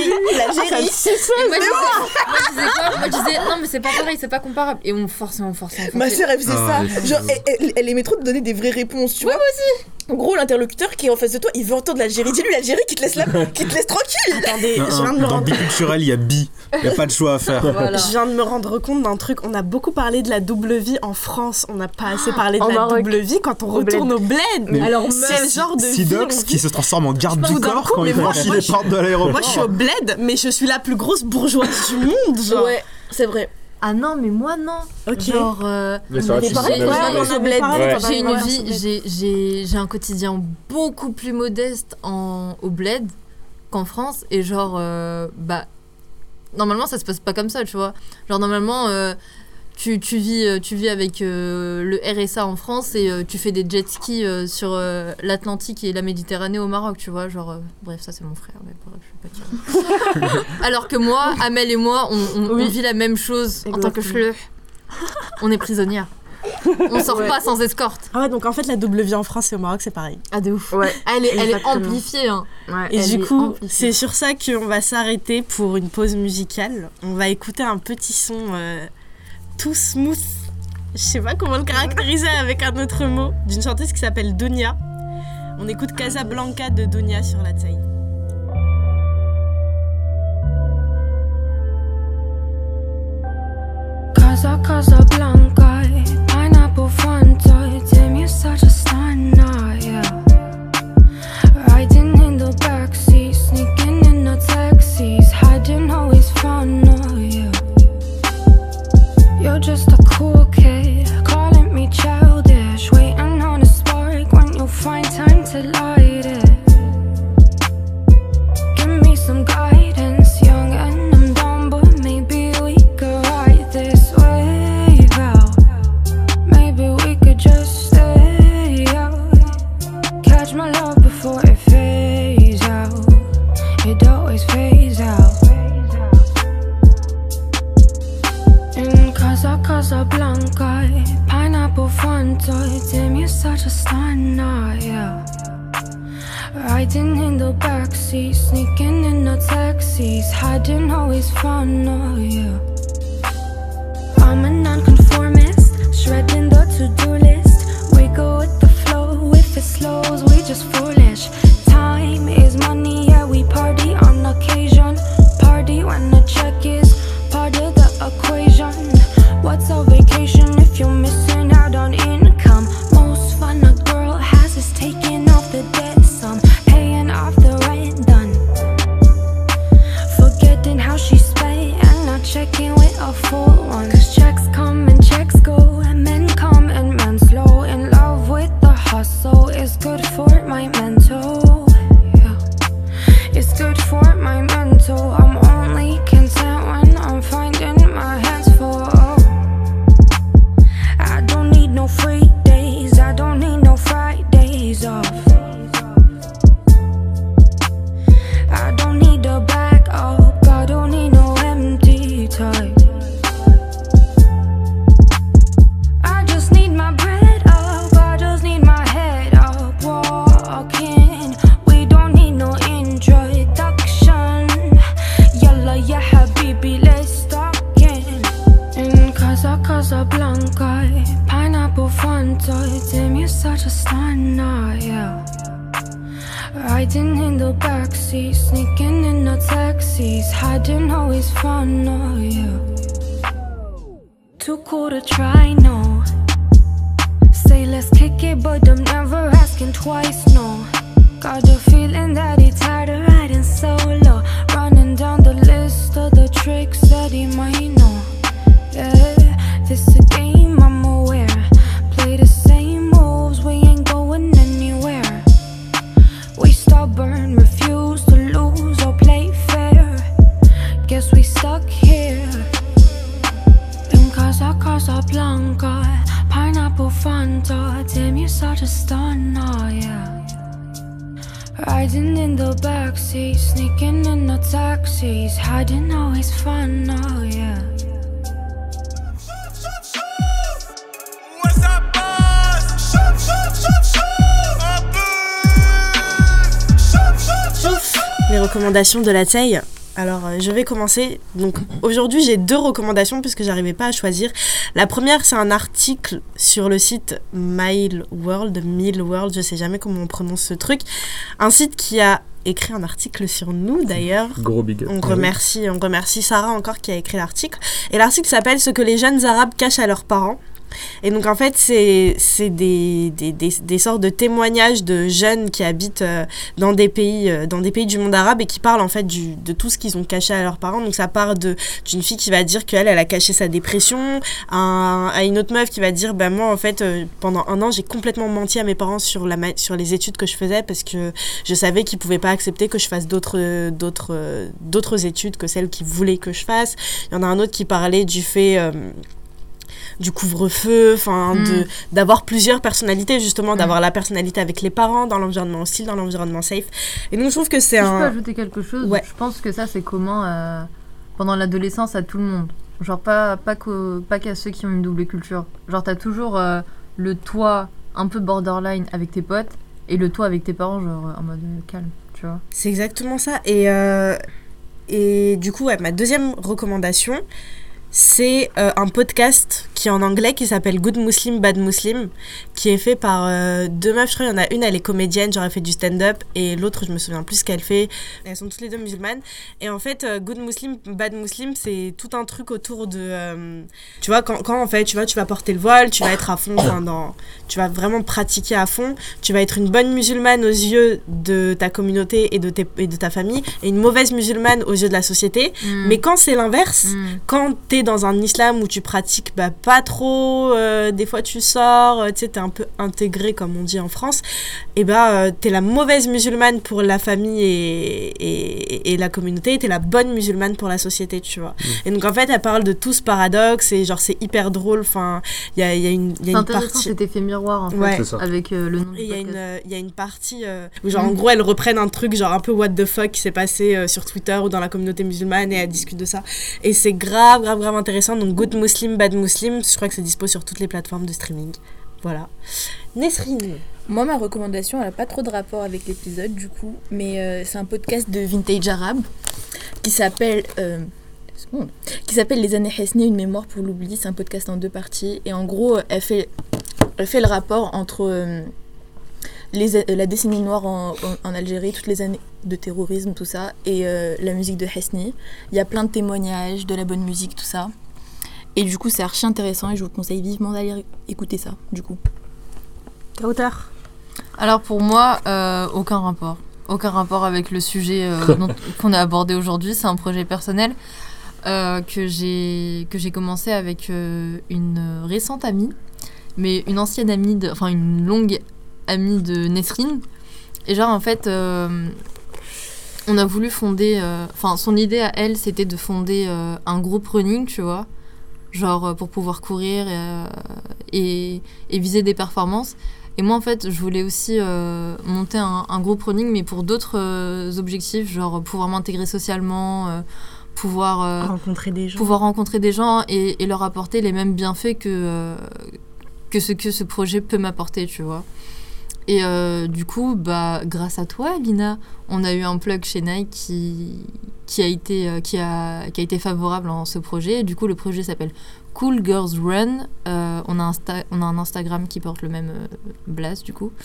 disais non mais c'est pas pareil, c'est pas comparable. Et on forçait. Ma sœur elle faisait ça. Genre elle aimait trop te donner des vraies réponses, tu vois. Moi aussi. En gros, l'interlocuteur qui est en face de toi, il veut entendre l'Algérie. Dis-lui l'Algérie qui te laisse tranquille. Attendez, je viens de me Dans biculturel, il y a bi. Il n'y a pas de choix à faire. Voilà. Je viens de me rendre compte d'un truc. On a beaucoup parlé de la double vie en France. On n'a pas assez parlé de la double vie quand on retourne au bled. Alors, c'est le genre de vie. Sidox qui se transforme en garde du corps quand il franchit les portes de l'aéroport. Moi, je suis au bled, mais je suis la plus grosse bourgeoise du monde. Genre. Ouais, c'est vrai. Ah non, mais moi non. Ok. Genre, j'ai une vie, j'ai un quotidien beaucoup plus modeste au bled qu'en France. Et genre, normalement, ça se passe pas comme ça, tu vois. Genre, normalement, tu vis avec le RSA en France et tu fais des jet skis sur l'Atlantique et la Méditerranée au Maroc, tu vois. Genre, bref, ça c'est mon frère, mais bref, je vais pas dire. Alors que moi, Amel et moi, on vit la même chose. Exactement. En tant que chleu. On est prisonnière. On sort pas sans escorte. Ah ouais, donc en fait, la double vie en France et au Maroc, c'est pareil. Ah, de ouf. Ouais, elle est amplifiée. Hein. Ouais, et du coup, c'est sur ça qu'on va s'arrêter pour une pause musicale. On va écouter un petit son tout smooth. Je sais pas comment le caractériser avec un autre mot. D'une chanteuse qui s'appelle Donia. On écoute Casablanca de Donia sur la Tsaï. Casablanca, pineapple Fanta, damn you're such a star now, yeah. Riding in the backseat, sneaking in the taxis, hiding always fun, oh yeah. You're just a cool kid, calling me childish, waiting on a spark when you find time to light it. Give me some guidance, young and I'm dumb, but maybe we could ride this wave out. Maybe we could just stay out. Catch my love before it fades out. It always fades out. In Casablanca, pineapple Fanta, damn you're such a star now, yeah. Riding in the backseat, sneaking in the taxis, hiding always fun, oh yeah. I'm a nonconformist, shredding the to-do list. We go with the flow, if it slows, we just foolish. Time is money, yeah, we party on occasion. Party when the check is part of the equation. What's a vacation if you're missing out on income? Most fun a girl has is taking off the debt sum, paying off the rent done. Forgetting how she spent and not checking with a full one. Cause checks come and checks go, and men come and men slow. In love with the hustle, it's good for my mental, yeah. It's good for my mental. I'm only content when I'm finding my hands full. I don't need no free days, I don't need no Fridays off. I don't need a back up, I don't need no empty time. I just need my bread up, I just need my head up. Walking, we don't need no introduction. Yalla ya habibi, let's start in. In Casablanca, pineapple Fanta, damn you're such a star now, yeah. Riding in the backseat, sneaking in the taxis, hiding always fun, oh yeah. Too cool to try, no. Say let's kick it, but I'm never asking twice, no. Got the feeling that he's tired of riding solo, running down the list of the tricks that he might know. Yeah, this a game, I'm a Casablanca, pineapple Fanta. Damn, you're such a stunner, yeah. Riding in the backseat, sneaking in the taxis, hiding always fun, oh yeah. Les recommandations de la Tseï. Alors, je vais commencer. Donc, aujourd'hui, j'ai 2 recommandations puisque j'arrivais pas à choisir. La première, c'est un article sur le site Millworld, je sais jamais comment on prononce ce truc. Un site qui a écrit un article sur nous, d'ailleurs. Gros big up. On remercie Sarah encore qui a écrit l'article. Et l'article s'appelle « Ce que les jeunes arabes cachent à leurs parents ». Et donc en fait c'est des sortes de témoignages de jeunes qui habitent dans des pays du monde arabe et qui parlent en fait de tout ce qu'ils ont caché à leurs parents. Donc ça part d'une fille qui va dire qu'elle a caché sa dépression, à une autre meuf qui va dire moi en fait pendant 1 an j'ai complètement menti à mes parents sur les études que je faisais parce que je savais qu'ils pouvaient pas accepter que je fasse d'autres études que celles qu'ils voulaient que je fasse. Il y en a un autre qui parlait du fait du couvre-feu, d'avoir plusieurs personnalités, justement, d'avoir la personnalité avec les parents, dans l'environnement hostile, dans l'environnement safe. Et donc, je trouve que c'est Je peux ajouter quelque chose. Ouais. Je pense que ça, c'est commun pendant l'adolescence à tout le monde. Genre, pas qu'à ceux qui ont une double culture. Genre, t'as toujours le toi un peu borderline avec tes potes et le toi avec tes parents, genre, en mode calme, tu vois. C'est exactement ça. Et du coup, ma deuxième recommandation, c'est un podcast qui est en anglais qui s'appelle Good Muslim, Bad Muslim, qui est fait par 2 meufs. Je crois qu'il y en a une, elle est comédienne, genre elle fait du stand-up, et l'autre, je me souviens plus ce qu'elle fait. Elles sont toutes les 2 musulmanes. Et en fait, Good Muslim, Bad Muslim, c'est tout un truc autour de... tu vois, quand en fait, tu vas porter le voile, tu vas être à fond tu vas vraiment pratiquer à fond, tu vas être une bonne musulmane aux yeux de ta communauté et de ta famille, et une mauvaise musulmane aux yeux de la société. Mais quand c'est l'inverse, quand t'es dans un islam où tu pratiques pas trop, des fois tu sors, tu sais, t'es un peu intégré comme on dit en France, et t'es la mauvaise musulmane pour la famille et la communauté, et t'es la bonne musulmane pour la société, tu vois. Et donc en fait elle parle de tout ce paradoxe, et genre c'est hyper drôle, enfin il y a une partie, cet effet miroir en fait, ouais, avec le nom du podcast. Il y a une partie où genre en gros elles reprennent un truc genre un peu what the fuck qui s'est passé sur Twitter ou dans la communauté musulmane, et elles discutent de ça, et c'est grave intéressant. Donc Good Muslim, Bad Muslim, je crois que c'est dispo sur toutes les plateformes de streaming. Voilà. Nesrine. Moi, ma recommandation, elle n'a pas trop de rapport avec l'épisode du coup, mais c'est un podcast de vintage arabe qui s'appelle Les années Hesni, une mémoire pour l'oubli. C'est un podcast en 2 parties, et en gros elle fait le rapport entre la décennie noire en Algérie, toutes les années de terrorisme, tout ça, et la musique de Hesni. Il y a plein de témoignages, de la bonne musique, tout ça. Et du coup, c'est archi intéressant, et je vous conseille vivement d'aller écouter ça, du coup. Auteur. Alors pour moi, aucun rapport avec le sujet qu'on a abordé aujourd'hui. C'est un projet personnel que j'ai commencé avec une récente amie, mais une ancienne amie, une longue amie de Nesrine. Et genre en fait on a voulu fonder son idée à elle, c'était de fonder un groupe running, tu vois, genre pour pouvoir courir et viser des performances. Et moi en fait je voulais aussi monter un groupe running, mais pour d'autres objectifs, genre pouvoir m'intégrer socialement, pouvoir rencontrer des gens et leur apporter les mêmes bienfaits que ce que ce projet peut m'apporter, tu vois. Et du coup, grâce à toi, Lina, on a eu un plug chez Nike qui a été favorable en ce projet. Et du coup, le projet s'appelle Cool Girls Run. On a un Instagram qui porte le même blaze, du coup.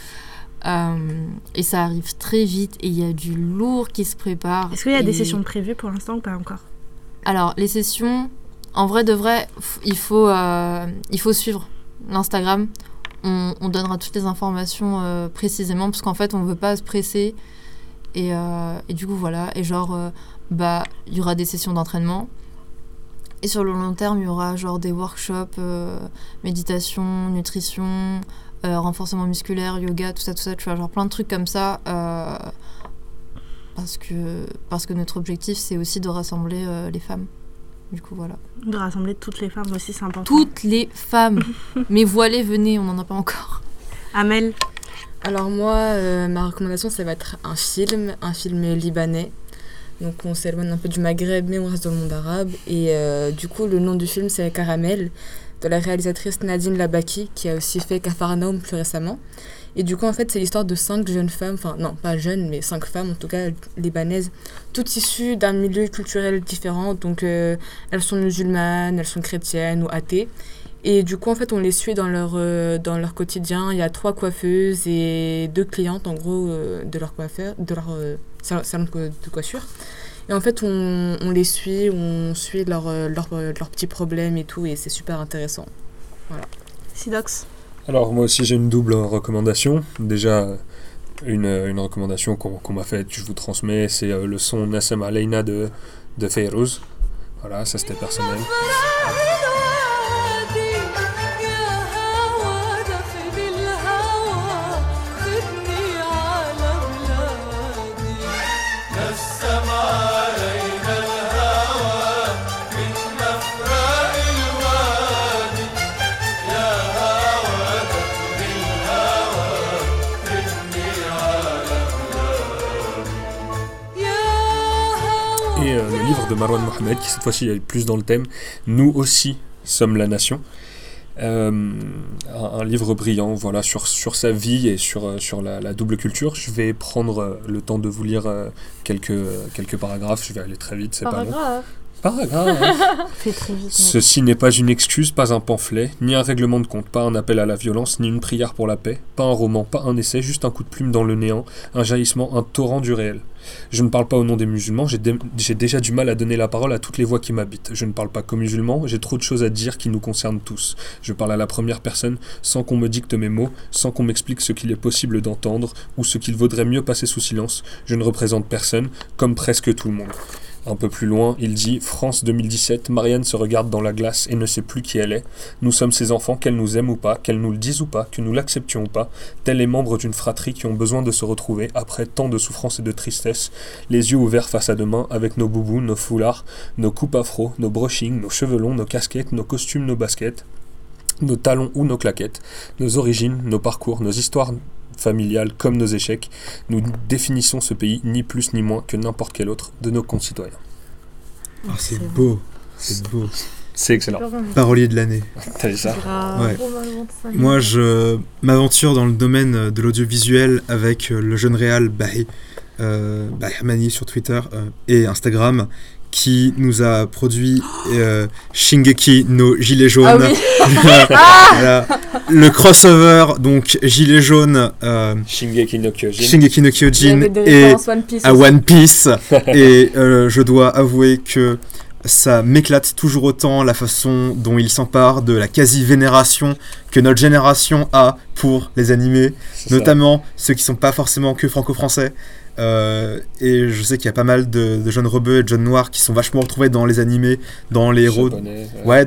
Et ça arrive très vite, et il y a du lourd qui se prépare. Est-ce qu'il y a des sessions prévues pour l'instant ou pas encore ? Alors, les sessions, en vrai de vrai, il faut suivre l'Instagram. On donnera toutes les informations précisément, parce qu'en fait on veut pas se presser, et du coup voilà, et genre il y aura des sessions d'entraînement, et sur le long terme il y aura genre des workshops, méditation, nutrition, renforcement musculaire, yoga, tout ça, tu vois, genre plein de trucs comme ça, parce que notre objectif c'est aussi de rassembler les femmes. Du coup, voilà. De rassembler toutes les femmes aussi, c'est important. Toutes les femmes. Mais voilées, venez, on n'en a pas encore. Amel? Alors moi, ma recommandation, ça va être un film libanais. Donc on s'éloigne un peu du Maghreb, mais on reste dans le monde arabe. Et du coup, le nom du film, c'est Caramel, de la réalisatrice Nadine Labaki, qui a aussi fait Capharnaüm plus récemment. Et du coup, en fait, c'est l'histoire de 5 jeunes femmes, enfin non, pas jeunes, mais 5 femmes, en tout cas libanaises, toutes issues d'un milieu culturel différent. Donc elles sont musulmanes, elles sont chrétiennes ou athées. Et du coup, en fait, on les suit dans leur quotidien. Il y a 3 coiffeuses et 2 clientes, en gros, de leur coiffeur, de leur salon de coiffure. Et en fait, on les suit, on suit leurs petits problèmes et tout, et c'est super intéressant. Voilà. Sidox? Alors, moi aussi, j'ai une double recommandation. Déjà, une recommandation qu'on m'a faite, je vous transmets, c'est le son Nassem Aleina de Fayrouz. Voilà, ça c'était personnel. Le livre de Marwan Mohamed, qui cette fois-ci est plus dans le thème « Nous aussi sommes la nation ». Un livre brillant, voilà, sur sa vie et sur la double culture. Je vais prendre le temps de vous lire quelques paragraphes, je vais aller très vite, c'est pas long. Fais très vite. Ceci n'est pas une excuse, pas un pamphlet, ni un règlement de compte, pas un appel à la violence, ni une prière pour la paix, pas un roman, pas un essai, juste un coup de plume dans le néant, un jaillissement, un torrent du réel. Je ne parle pas au nom des musulmans, j'ai déjà du mal à donner la parole à toutes les voix qui m'habitent. Je ne parle pas qu'aux musulmans, j'ai trop de choses à dire qui nous concernent tous. Je parle à la première personne, sans qu'on me dicte mes mots, sans qu'on m'explique ce qu'il est possible d'entendre, ou ce qu'il vaudrait mieux passer sous silence. Je ne représente personne, comme presque tout le monde. Un peu plus loin, il dit « France 2017, Marianne se regarde dans la glace et ne sait plus qui elle est. Nous sommes ses enfants, qu'elle nous aime ou pas, qu'elle nous le dise ou pas, que nous l'acceptions ou pas, tels les membres d'une fratrie qui ont besoin de se retrouver après tant de souffrance et de tristesse, les yeux ouverts face à demain, avec nos boubous, nos foulards, nos coupes afro, nos brushings, nos cheveux longs, nos casquettes, nos costumes, nos baskets, nos talons ou nos claquettes, nos origines, nos parcours, nos histoires familiales comme nos échecs, nous définissons ce pays ni plus ni moins que n'importe quel autre de nos concitoyens. Oh, c'est beau, c'est beau. C'est excellent. Parolier de l'année. T'as vu ça? Ouais. Moi, je m'aventure dans le domaine de l'audiovisuel avec le jeune réal Bahi Hamani sur Twitter et Instagram, qui nous a produit Shingeki no Gilets jaunes. Ah oui. Voilà. Le crossover, donc Gilets jaunes, Shingeki no Kyojin et à One Piece. Et je dois avouer que ça m'éclate toujours autant la façon dont il s'empare de la quasi-vénération que notre génération a pour les animés, notamment ceux qui sont pas forcément que franco-français. Et je sais qu'il y a pas mal de jeunes rebeux et de jeunes noirs qui sont vachement retrouvés dans les animés, dans les héros. Ouais.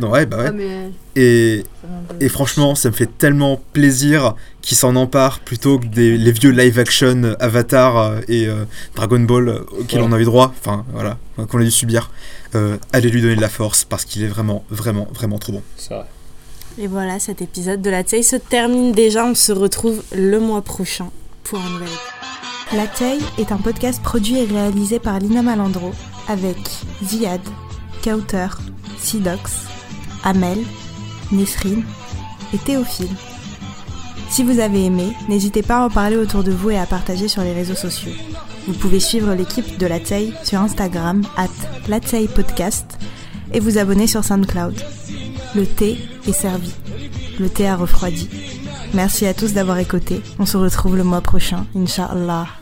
Et franchement, ça me fait tellement plaisir qu'ils s'en emparent plutôt que les vieux live-action Avatar et Dragon Ball auxquels on a eu droit, enfin voilà, qu'on a dû subir. Allez lui donner de la force parce qu'il est vraiment, vraiment, vraiment trop bon. C'est vrai. Et voilà, cet épisode de La Tseï se termine déjà. On se retrouve le mois prochain pour un nouvel épisode. La Tseï est un podcast produit et réalisé par Lina Malandro avec Ziad, Kauter, Sidox, Amel, Nesrine et Théophile. Si vous avez aimé, n'hésitez pas à en parler autour de vous et à partager sur les réseaux sociaux. Vous pouvez suivre l'équipe de La Tseï sur Instagram @LaTseïPodcast et vous abonner sur SoundCloud. Le thé est servi. Le thé a refroidi. Merci à tous d'avoir écouté. On se retrouve le mois prochain, Inch'Allah.